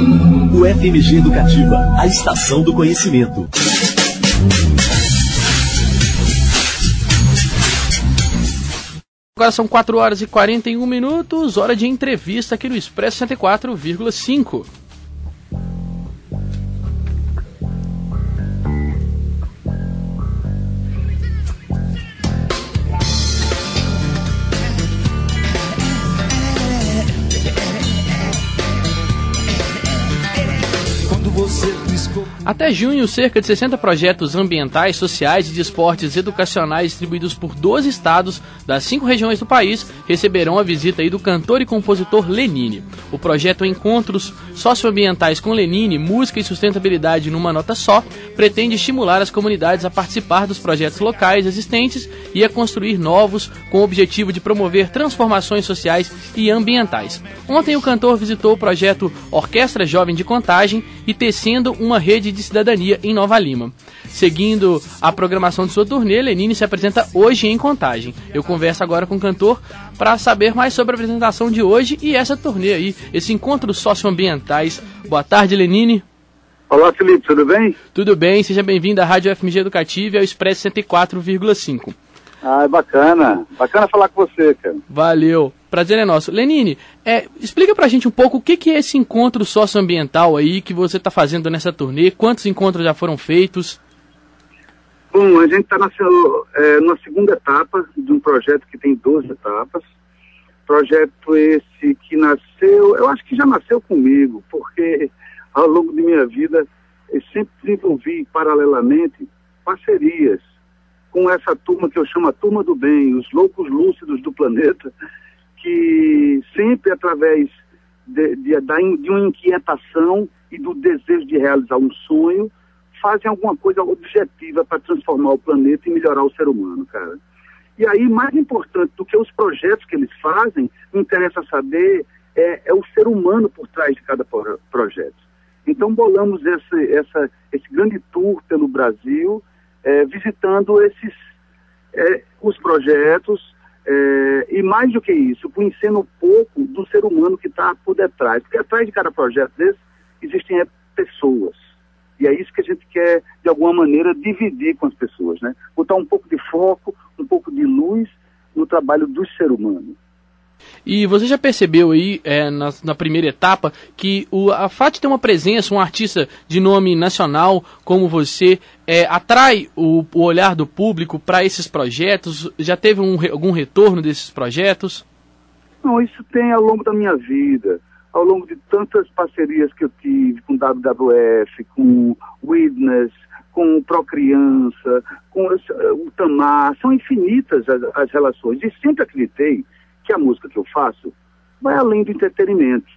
O FMG Educativa, a estação do conhecimento. Agora são 4 horas e 41 minutos, hora de entrevista aqui no Expresso 104,5. Até junho, cerca de 60 projetos ambientais, sociais e de esportes educacionais distribuídos por 12 estados das 5 regiões do país receberão a visita aí do cantor e compositor Lenine. O projeto Encontros Socioambientais com Lenine, Música e Sustentabilidade numa Nota Só, pretende estimular as comunidades a participar dos projetos locais existentes e a construir novos, com o objetivo de promover transformações sociais e ambientais. Ontem o cantor visitou o projeto Orquestra Jovem de Contagem e tecendo uma rede de cidadania em Nova Lima. Seguindo a programação de sua turnê, Lenine se apresenta hoje em Contagem. Eu converso agora com o cantor para saber mais sobre a apresentação de hoje e essa turnê aí, esse encontros socioambientais. Boa tarde, Lenine. Olá, Felipe, tudo bem? Tudo bem, seja bem-vindo à Rádio FMG Educativa e ao Expresso 104,5. Ah, bacana falar com você, cara. Valeu, prazer é nosso. Lenine, explica pra gente um pouco o que é esse encontro socioambiental aí que você está fazendo nessa turnê, quantos encontros já foram feitos? Bom, a gente está na segunda etapa de um projeto que tem 12 etapas. Projeto esse que nasceu, eu acho que já nasceu comigo, porque ao longo de minha vida eu sempre desenvolvi paralelamente parcerias com essa turma que eu chamo a Turma do Bem, os loucos lúcidos do planeta, que sempre através de uma inquietação e do desejo de realizar um sonho, fazem alguma coisa objetiva para transformar o planeta e melhorar o ser humano, cara. E aí, mais importante do que os projetos que eles fazem, me interessa saber é o ser humano por trás de cada projeto. Então bolamos esse grande tour pelo Brasil, visitando os projetos, e mais do que isso, conhecendo um pouco do ser humano que está por detrás. Porque atrás de cada projeto desse existem pessoas. E é isso que a gente quer, de alguma maneira, dividir com as pessoas, né? Botar um pouco de foco, um pouco de luz no trabalho do ser humano. E você já percebeu aí, na primeira etapa, que a fato de ter uma presença, um artista de nome nacional como você, atrai o olhar do público para esses projetos? Já teve algum retorno desses projetos? Não, isso tem ao longo da minha vida, ao longo de tantas parcerias que eu tive com o WWF, com o Witness, com o Procriança, com o Tamar, são infinitas as relações. E sempre acreditei que a música que eu faço vai além do entretenimento.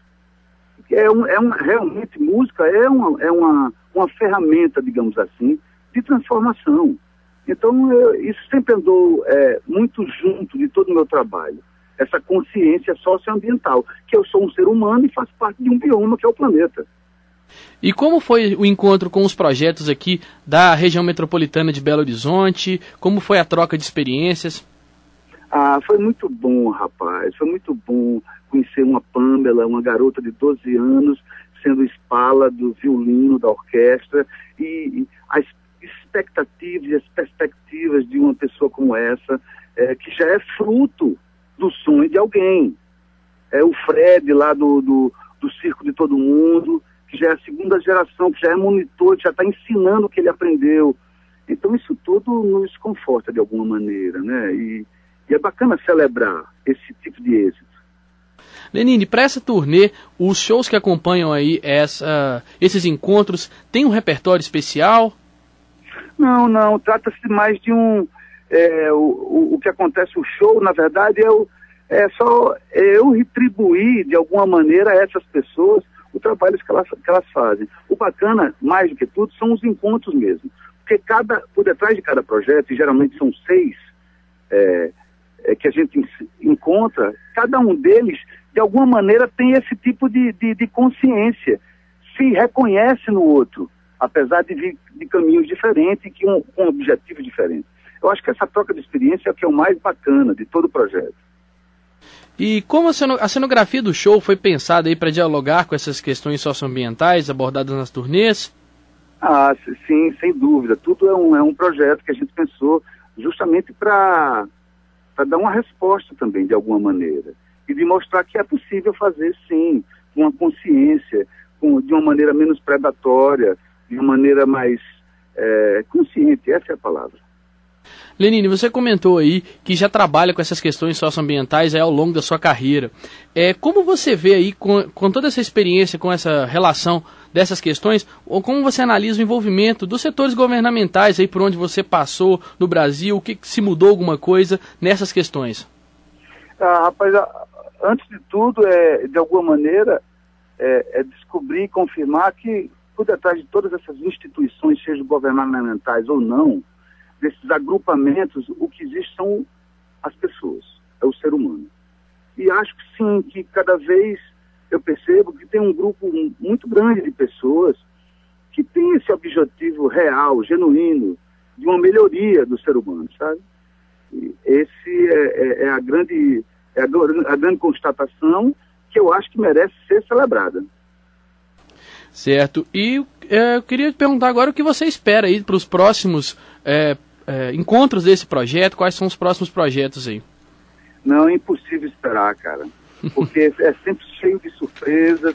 Realmente, música é uma ferramenta, digamos assim, de transformação. Então, isso sempre andou muito junto de todo o meu trabalho. Essa consciência socioambiental, que eu sou um ser humano e faço parte de um bioma que é o planeta. E como foi o encontro com os projetos aqui da região metropolitana de Belo Horizonte? Como foi a troca de experiências? Ah, foi muito bom, rapaz. Foi muito bom conhecer uma Pamela, uma garota de 12 anos, sendo espala do violino da orquestra, e as expectativas e as perspectivas de uma pessoa como essa, que já é fruto do sonho de alguém. O Fred lá do Circo de Todo Mundo, que já é a segunda geração, que já é monitor, que já está ensinando o que ele aprendeu. Então isso tudo nos conforta de alguma maneira, né? E é bacana celebrar esse tipo de êxito. Lenine, para essa turnê, os shows que acompanham aí esses encontros, tem um repertório especial? Não, trata-se mais de o que acontece, o show, na verdade, é só eu retribuir de alguma maneira a essas pessoas o trabalho que elas fazem. O bacana, mais do que tudo, são os encontros mesmo. Porque por detrás de cada projeto, e geralmente são 6, que a gente encontra, cada um deles, de alguma maneira, tem esse tipo de consciência, se reconhece no outro, apesar de vir de caminhos diferentes e com objetivos diferentes. Eu acho que essa troca de experiência é o que é o mais bacana de todo o projeto. E como a cenografia do show foi pensada aí para dialogar com essas questões socioambientais abordadas nas turnês? Sim, sem dúvida. Tudo é um projeto que a gente pensou justamente para dar uma resposta também, de alguma maneira. E de mostrar que é possível fazer, sim, com uma consciência, de uma maneira menos predatória, de uma maneira mais consciente, essa é a palavra. Lenine, você comentou aí que já trabalha com essas questões socioambientais aí ao longo da sua carreira. Como você vê aí, com toda essa experiência, com essa relação dessas questões, ou como você analisa o envolvimento dos setores governamentais aí por onde você passou no Brasil, o que se mudou alguma coisa nessas questões? Rapaz, antes de tudo, de alguma maneira, descobrir e confirmar que por detrás de todas essas instituições, sejam governamentais ou não, desses agrupamentos, o que existe são as pessoas, é o ser humano. E acho que sim, que cada vez eu percebo que tem um grupo muito grande de pessoas que tem esse objetivo real, genuíno, de uma melhoria do ser humano, sabe? E esse é a grande constatação que eu acho que merece ser celebrada. Certo. E eu queria te perguntar agora o que você espera aí para os próximos encontros desse projeto, quais são os próximos projetos aí? Não, é impossível esperar, cara, porque é sempre cheio de surpresas,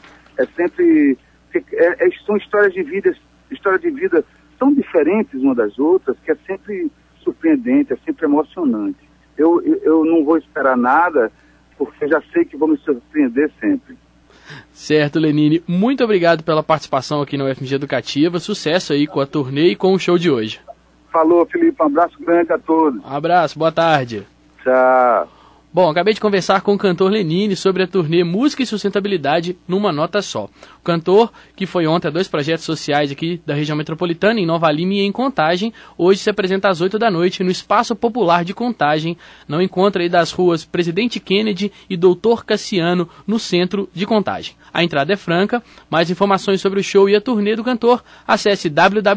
são histórias de vida tão diferentes uma das outras, que é sempre surpreendente, é sempre emocionante. Eu não vou esperar nada, porque já sei que vou me surpreender sempre. Certo, Lenine, muito obrigado pela participação aqui na UFMG Educativa, sucesso aí com a turnê e com o show de hoje. Falou, Felipe, um abraço grande a todos. Um abraço, boa tarde. Tchau. Bom, acabei de conversar com o cantor Lenine sobre a turnê Música e Sustentabilidade numa Nota Só. O cantor, que foi ontem a 2 projetos sociais aqui da região metropolitana, em Nova Lima e em Contagem, hoje se apresenta às 8 da noite no Espaço Popular de Contagem, no encontro aí das ruas Presidente Kennedy e Doutor Cassiano, no centro de Contagem. A entrada é franca. Mais informações sobre o show e a turnê do cantor, acesse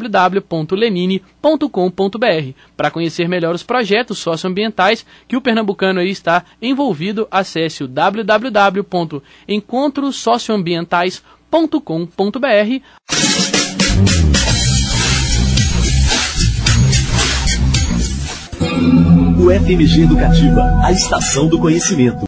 www.lenine.com.br. Para conhecer melhor os projetos socioambientais que o pernambucano aí está envolvido, acesse o www.encontrossocioambientais.com.br. UFMG Educativa, a estação do conhecimento.